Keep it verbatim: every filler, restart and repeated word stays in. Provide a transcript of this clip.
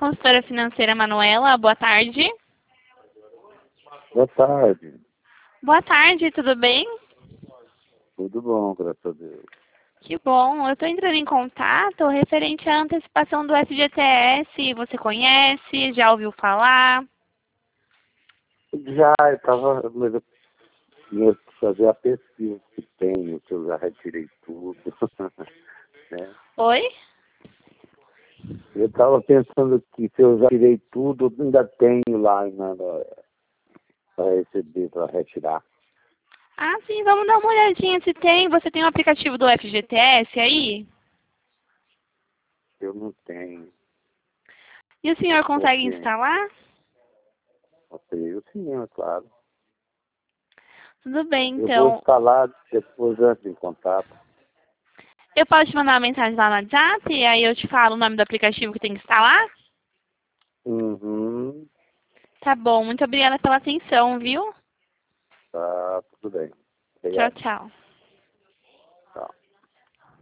consultora financeira Manuela. Boa tarde. Boa tarde. Boa tarde, tudo bem? Tudo bom, graças a Deus. Que bom. Eu estou entrando em contato referente à antecipação do F G T S. Você conhece? Já ouviu falar? Já, eu estava, mas eu tinha que fazer a pesquisa que tenho, que eu já retirei tudo. né? Oi? Eu estava pensando que se eu já tirei tudo, eu ainda tenho lá para receber, para retirar. Ah, sim, vamos dar uma olhadinha se tem. Você tem o aplicativo do F G T S aí? Eu não tenho. E o senhor consegue Porque, instalar? eu sim, é claro. Tudo bem, Eu vou então. instalar, depois eu entro em contato. Eu posso te mandar uma mensagem lá no WhatsApp e aí eu te falo o nome do aplicativo que tem que instalar? Uhum. Tá bom, muito obrigada pela atenção, viu? Tá, tudo bem. Tchau, Obrigado. tchau.